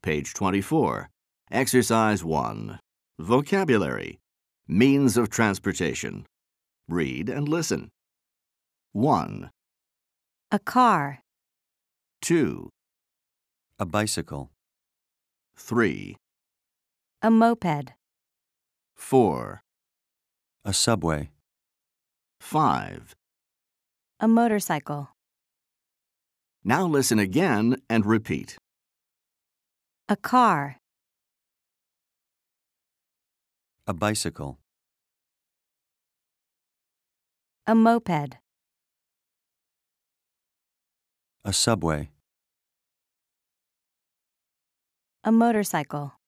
Page 24. Exercise 1. Vocabulary. Means of transportation. Read and listen. 1, A car, 2, A bicycle. 3, a moped, 4, A subway. 5. a motorcycle, Now listen again and repeat. a car, A bicycle. a moped, A subway. a motorcycle.